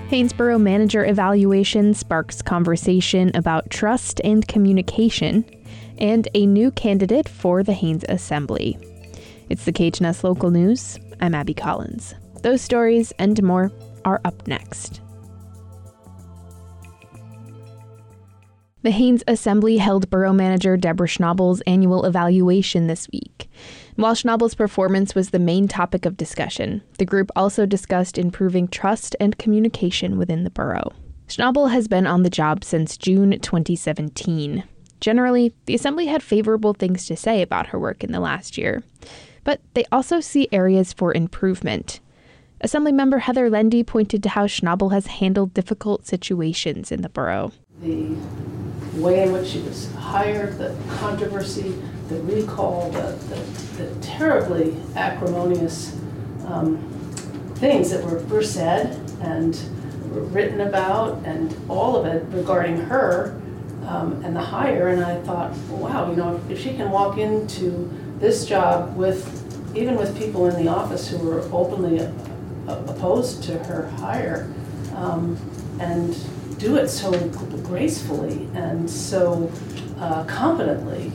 Haines Borough Manager evaluation sparks conversation about trust and communication, and a new candidate for the Haines Assembly. It's the KHNS Local News. I'm Abby Collins. Those stories and more are up next. The Haines Assembly held Borough Manager Deborah Schnabel's annual evaluation this week. While Schnabel's performance was the main topic of discussion, the group also discussed improving trust and communication within the borough. Schnabel has been on the job since June 2017. Generally, the Assembly had favorable things to say about her work in the last year, but they also see areas for improvement. Assemblymember Heather Lendy pointed to how Schnabel has handled difficult situations in the borough. The way in which she was hired, the controversy, the recall, the terribly acrimonious things that were said and were written about, and all of it regarding her and the hire. And I thought, wow, if she can walk into this job even with people in the office who were openly opposed to her hire, and do it so gracefully and so competently,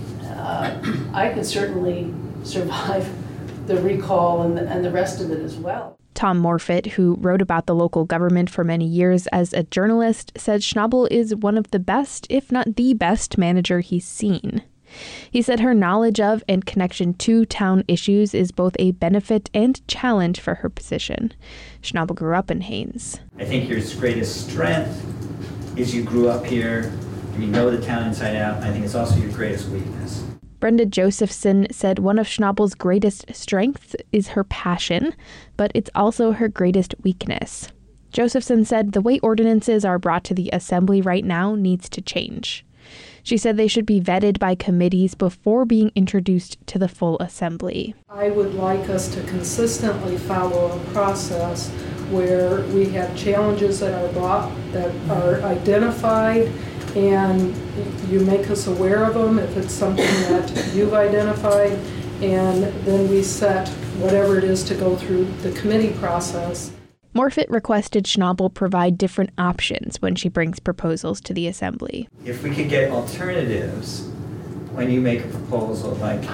I could certainly survive the recall and the rest of it as well. Tom Morfitt, who wrote about the local government for many years as a journalist, said Schnabel is one of the best, if not the best, manager he's seen. He said her knowledge of and connection to town issues is both a benefit and challenge for her position. Schnabel grew up in Haines. I think your greatest strength is you grew up here and you know the town inside out. I think it's also your greatest weakness. Brenda Josephson said one of Schnabel's greatest strengths is her passion, but it's also her greatest weakness. Josephson said the way ordinances are brought to the Assembly right now needs to change. She said they should be vetted by committees before being introduced to the full Assembly. I would like us to consistently follow a process where we have challenges that are brought, that are identified, and you make us aware of them if it's something that you've identified, and then we set whatever it is to go through the committee process. Morfitt requested Schnabel provide different options when she brings proposals to the Assembly. If we could get alternatives when you make a proposal, like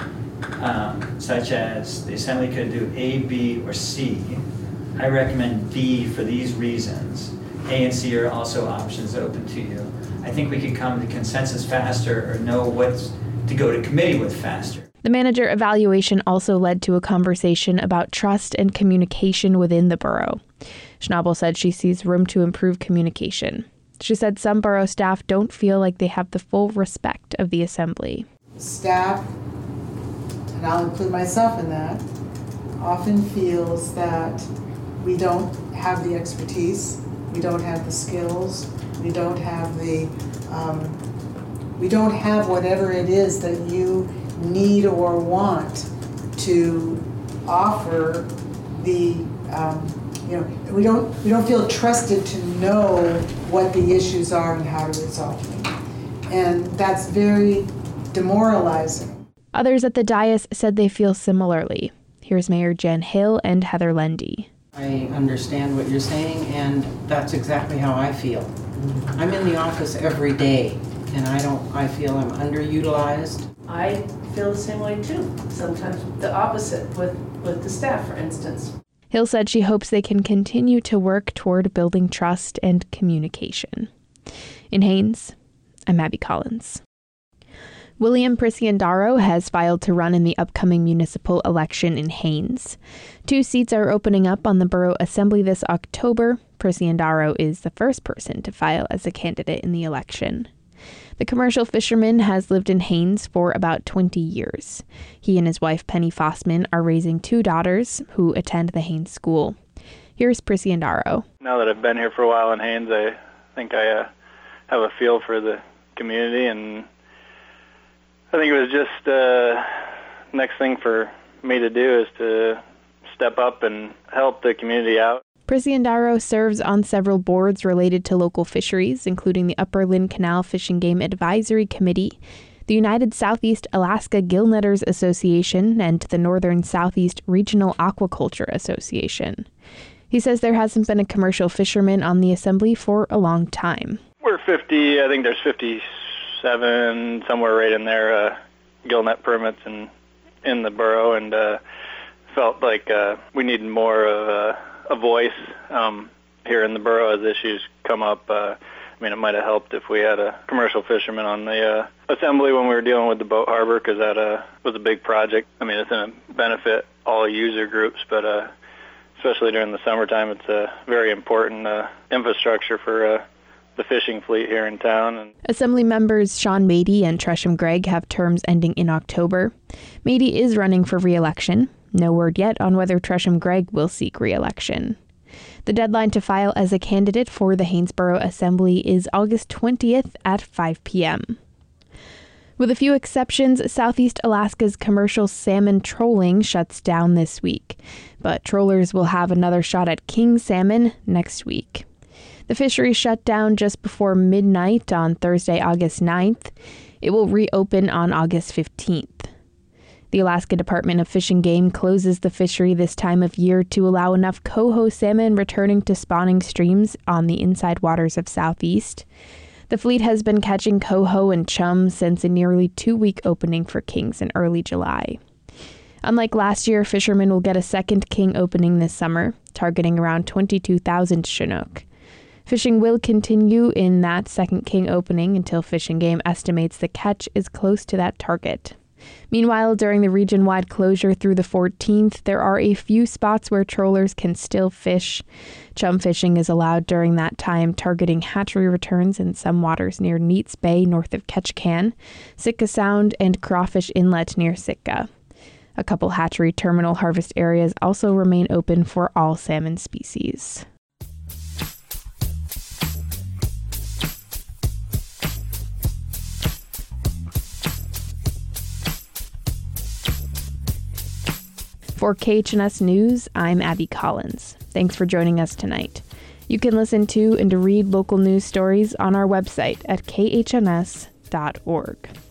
such as the Assembly could do A, B, or C, I recommend B for these reasons. A and C are also options open to you. I think we could come to consensus faster or know what to go to committee with faster. The manager evaluation also led to a conversation about trust and communication within the borough. Schnabel said she sees room to improve communication. She said some borough staff don't feel like they have the full respect of the Assembly. Staff, and I'll include myself in that, often feels that we don't have the expertise, we don't have the skills, we don't have whatever it is that you need or want to offer the, we don't feel trusted to know what the issues are and how to resolve them. And that's very demoralizing. Others at the dais said they feel similarly. Here's Mayor Jen Hill and Heather Lendy. I understand what you're saying, and that's exactly how I feel. I'm in the office every day, and I feel I'm underutilized. I feel the same way too. Sometimes the opposite with the staff, for instance. Hill said she hopes they can continue to work toward building trust and communication. In Haines, I'm Abby Collins. William Preciandaro has filed to run in the upcoming municipal election in Haines. 2 seats are opening up on the Borough Assembly this October. Preciandaro is the first person to file as a candidate in the election. The commercial fisherman has lived in Haines for about 20 years. He and his wife Penny Fossman are raising 2 daughters who attend the Haines School. Here's Preciandaro. Now that I've been here for a while in Haines, I think I have a feel for the community, and I think it was just next thing for me to do is to step up and help the community out. Preciandaro serves on several boards related to local fisheries, including the Upper Lynn Canal Fish and Game Advisory Committee, the United Southeast Alaska Gillnetters Association, and the Northern Southeast Regional Aquaculture Association. He says there hasn't been a commercial fisherman on the assembly for a long time. We're 50, I think there's 57, somewhere right in there, gillnet permits in the borough, and felt like we needed more of a voice here in the borough as issues come up. I mean, it might have helped if we had a commercial fisherman on the assembly when we were dealing with the boat harbor, because that was a big project. I mean, it's going to benefit all user groups, but especially during the summertime, it's a very important infrastructure for the fishing fleet here in town. And Assembly members Sean Mady and Tresham Gregg have terms ending in October. Mady is running for re-election. No word yet on whether Tresham Gregg will seek re-election. The deadline to file as a candidate for the Haynesboro Assembly is August 20th at 5 p.m. With a few exceptions, Southeast Alaska's commercial salmon trolling shuts down this week, but trollers will have another shot at king salmon next week. The fishery shut down just before midnight on Thursday, August 9th. It will reopen on August 15th. The Alaska Department of Fish and Game closes the fishery this time of year to allow enough coho salmon returning to spawning streams on the inside waters of Southeast. The fleet has been catching coho and chum since a nearly 2-week opening for kings in early July. Unlike last year, fishermen will get a second king opening this summer, targeting around 22,000 Chinook. Fishing will continue in that second king opening until Fish and Game estimates the catch is close to that target. Meanwhile, during the region-wide closure through the 14th, there are a few spots where trollers can still fish. Chum fishing is allowed during that time, targeting hatchery returns in some waters near Neats Bay north of Ketchikan, Sitka Sound, and Crawfish Inlet near Sitka. A couple hatchery terminal harvest areas also remain open for all salmon species. For KHNS News, I'm Abby Collins. Thanks for joining us tonight. You can listen to and read local news stories on our website at khns.org.